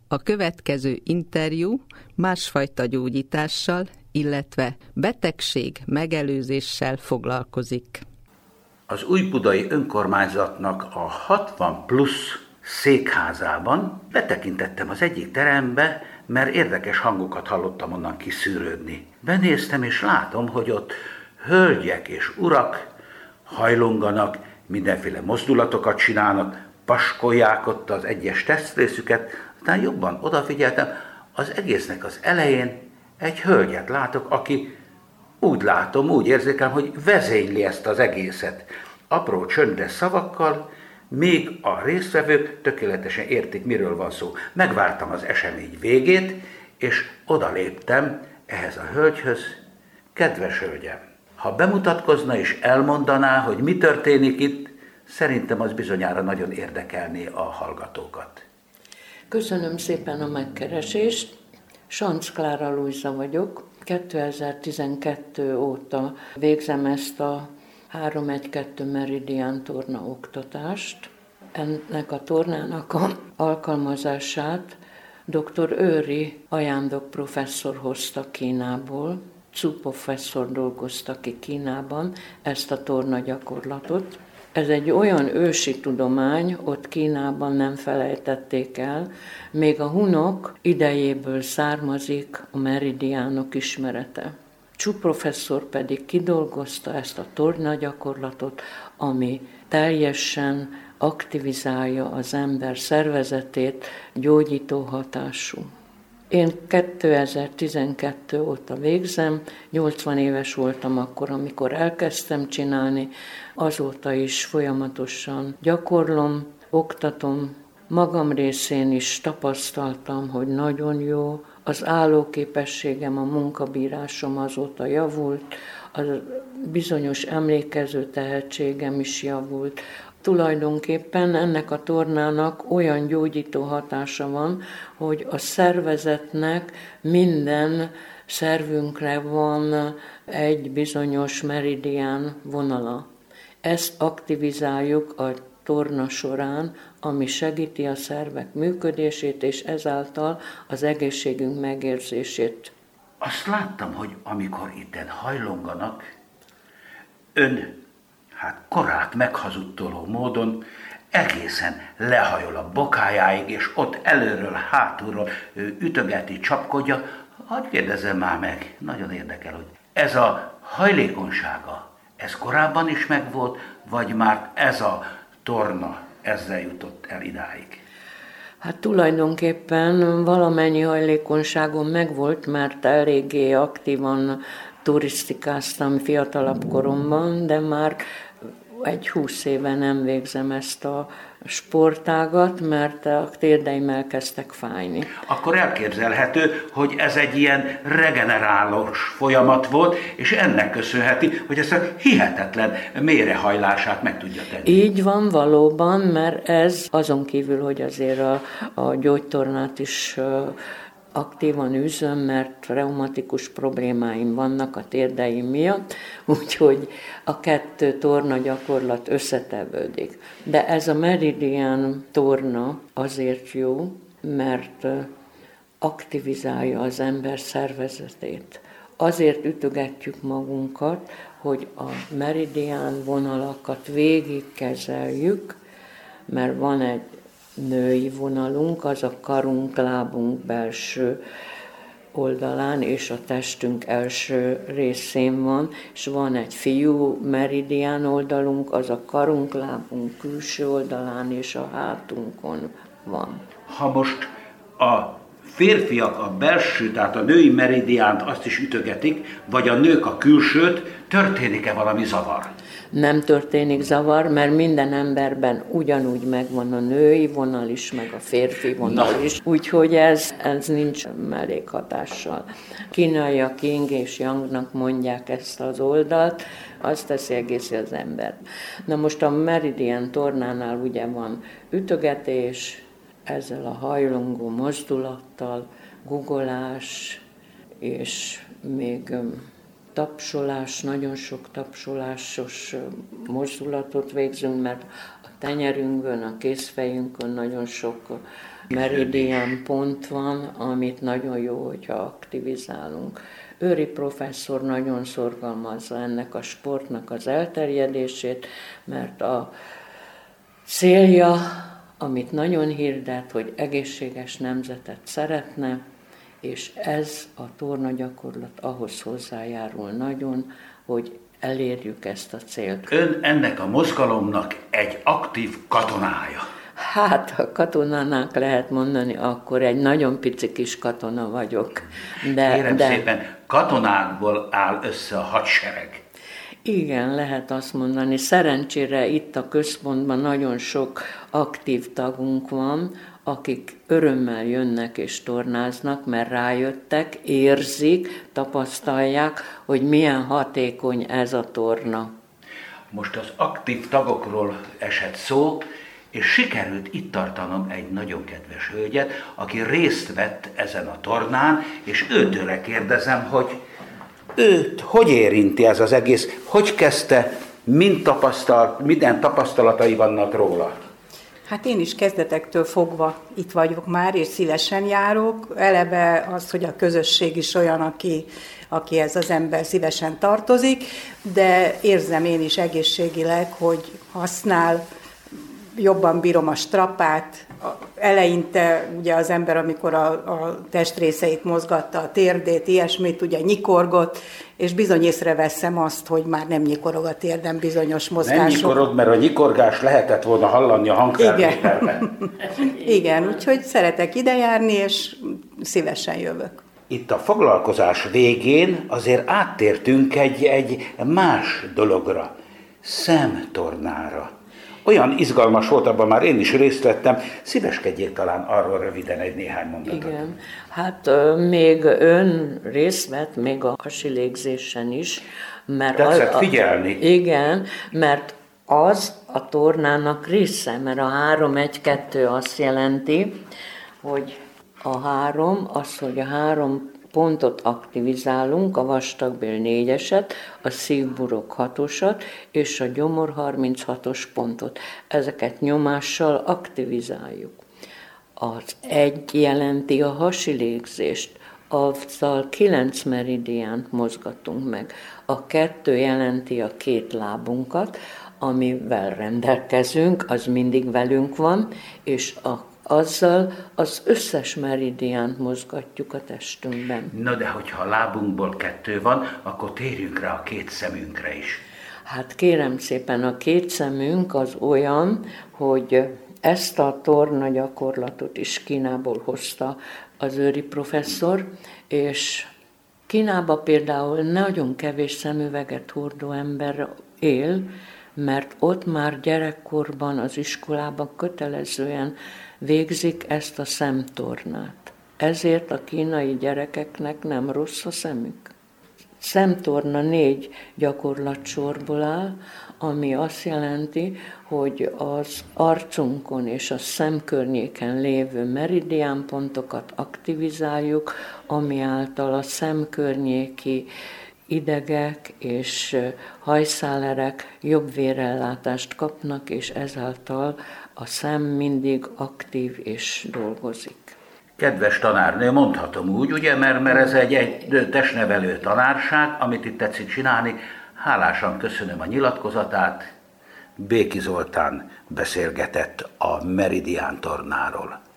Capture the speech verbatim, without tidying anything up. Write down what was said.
A következő interjú másfajta gyógyítással, illetve betegség megelőzéssel foglalkozik. Az újbudai önkormányzatnak a hatvan plusz székházában betekintettem az egyik terembe, mert érdekes hangokat hallottam onnan kiszűrődni. Benéztem, és látom, hogy ott hölgyek és urak hajlonganak, mindenféle mozdulatokat csinálnak, paskolják ott az egyes testrészüket, aztán jobban odafigyeltem, az egésznek az elején egy hölgyet látok, aki úgy látom, úgy érzékelem, hogy vezényli ezt az egészet. Apró csöndes szavakkal, még a résztvevők tökéletesen értik, miről van szó. Megvártam az esemény végét, és odaléptem ehhez a hölgyhöz. Kedves hölgyem, ha bemutatkozna és elmondaná, hogy mi történik itt, szerintem az bizonyára nagyon érdekelné a hallgatókat. Köszönöm szépen a megkeresést. Sanc Klára Lujza vagyok. kétezer-tizenkettő óta végzem ezt a három egy kettő Meridian torna oktatást. Ennek a tornának a alkalmazását dr. Őri Ajándok professzor hozta Kínából. Cu professzor dolgozta ki Kínában ezt a torna gyakorlatot. Ez egy olyan ősi tudomány, ott Kínában nem felejtették el, még a hunok idejéből származik a meridiánok ismerete. Cu professzor pedig kidolgozta ezt a torna gyakorlatot, ami teljesen aktivizálja az ember szervezetét, gyógyító hatású. Én kétezer-tizenkettő óta végzem, nyolcvan éves voltam akkor, amikor elkezdtem csinálni, azóta is folyamatosan gyakorlom, oktatom, magam részén is tapasztaltam, hogy nagyon jó, az állóképességem, a munkabírásom azóta javult, a bizonyos emlékező tehetségem is javult. Tulajdonképpen ennek a tornának olyan gyógyító hatása van, hogy a szervezetnek minden szervünkre van egy bizonyos meridián vonala. Ezt aktivizáljuk a torna során, ami segíti a szervek működését, és ezáltal az egészségünk megérzését. Azt láttam, hogy amikor itten hajlonganak, ön hát korát meghazudtoló módon egészen lehajol a bokájáig, és ott előről, hátulról ütögeti, csapkodja. Hadd kérdezzem már meg, nagyon érdekel, hogy ez a hajlékonysága, ez korábban is megvolt, vagy már ez a torna ezzel jutott el idáig? Hát tulajdonképpen valamennyi hajlékonyságom megvolt, mert eléggé aktívan turisztikáztam fiatalabb koromban, de már egy húsz éve nem végzem ezt a sportágat, mert a térdeim elkezdtek fájni. Akkor elképzelhető, hogy ez egy ilyen regenerálós folyamat volt, és ennek köszönheti, hogy ezt a hihetetlen mélyrehajlását meg tudja tenni. Így van valóban, mert ez azon kívül, hogy azért a, a gyógytornát is aktívan űzöm, mert reumatikus problémáim vannak a térdeim miatt, úgyhogy a kettő torna gyakorlat összetevődik. De ez a Meridian torna azért jó, mert aktivizálja az ember szervezetét. Azért ütögetjük magunkat, hogy a meridián vonalakat végigkezeljük, mert van egy női vonalunk, az a karunk, lábunk belső oldalán és a testünk első részén van, és van egy fiú meridián oldalunk, az a karunk, lábunk külső oldalán és a hátunkon van. Ha most a férfiak a belső, tehát a női meridiánt azt is ütögetik, vagy a nők a külsőt, történik-e valami zavar? Nem történik zavar, mert minden emberben ugyanúgy megvan a női vonal is, meg a férfi vonal Na. is. Úgyhogy ez, ez nincs mellékhatással. Kínaiak Yin és Yangnak mondják ezt az oldalt, azt teszi egész az embert. Na most a Meridian tornánál ugye van ütögetés, ezzel a hajlongó mozdulattal, guggolás, és még tapsolás, nagyon sok tapsolásos mozdulatot végzünk, mert a tenyerünkön, a kézfejünkön nagyon sok meridian pont van, amit nagyon jó, hogyha aktivizálunk. Őri professzor nagyon szorgalmazza ennek a sportnak az elterjedését, mert a célja, amit nagyon hirdet, hogy egészséges nemzetet szeretne, és ez a tornagyakorlat ahhoz hozzájárul nagyon, hogy elérjük ezt a célt. Ön ennek a mozgalomnak egy aktív katonája. Hát, ha katonának lehet mondani, akkor egy nagyon pici kis katona vagyok. De, Kérem de... szépen, katonákból áll össze a hadsereg. Igen, lehet azt mondani. Szerencsére itt a központban nagyon sok aktív tagunk van, akik örömmel jönnek és tornáznak, mert rájöttek, érzik, tapasztalják, hogy milyen hatékony ez a torna. Most az aktív tagokról esett szó, és sikerült itt tartanom egy nagyon kedves hölgyet, aki részt vett ezen a tornán, és őtőle kérdezem, hogy őt hogy érinti ez az egész, hogy kezdte, mind tapasztalt, minden tapasztalatai vannak róla? Hát én is kezdetektől fogva itt vagyok már, és szívesen járok. Eleve az, hogy a közösség is olyan, aki, aki ez az ember szívesen tartozik, de érzem én is egészségileg, hogy használ, jobban bírom a strapát. Eleinte ugye az ember, amikor a, a testrészeit mozgatta, a térdét, ilyesmit, ugye nyikorgott, és bizony észreveszem azt, hogy már nem nyikorog a térdem bizonyos mozgások. Nem nyikorog, mert a nyikorgás lehetett volna hallani a hangfelvételben. Igen. Igen, úgyhogy szeretek idejárni, és szívesen jövök. Itt a foglalkozás végén azért áttértünk egy, egy más dologra, szemtornára. Olyan izgalmas volt, abban már én is részt vettem. Szíveskedjék talán arról röviden egy néhány mondatot. Igen, hát még ön részt vett még a hasi légzésen is. Mert tetszett az, figyelni. Igen, mert az a tornának része, mert a három egy kettő azt jelenti, hogy a három, az, hogy a három pontot aktivizálunk, a vastagbél négyeset, a szívburok hatosat, és a gyomor harminchatos pontot. Ezeket nyomással aktivizáljuk. Az egy jelenti a hasi légzést, azzal kilenc meridiánt mozgatunk meg. A kettő jelenti a két lábunkat, amivel rendelkezünk, az mindig velünk van, és a azzal az összes meridiánt mozgatjuk a testünkben. Na de hogyha a lábunkból kettő van, akkor térjünk rá a két szemünkre is. Hát kérem szépen, a két szemünk az olyan, hogy ezt a torna gyakorlatot is Kínából hozta az Őri professzor, és Kínában például nagyon kevés szemüveget hordó ember él, mert ott már gyerekkorban az iskolában kötelezően végzik ezt a szemtornát. Ezért a kínai gyerekeknek nem rossz a szemük. Szemtorna négy gyakorlatsorból áll, ami azt jelenti, hogy az arcunkon és a szemkörnyéken lévő meridiánpontokat aktivizáljuk, ami által a szemkörnyéki idegek és hajszálerek jobb vérellátást kapnak, és ezáltal a szem mindig aktív és dolgozik. Kedves tanárnő, mondhatom úgy, ugye, mert, mert ez egy, egy testnevelő tanárság, amit itt tetszik csinálni. Hálásan köszönöm a nyilatkozatát. Béki Zoltán beszélgetett a meridián tornáról.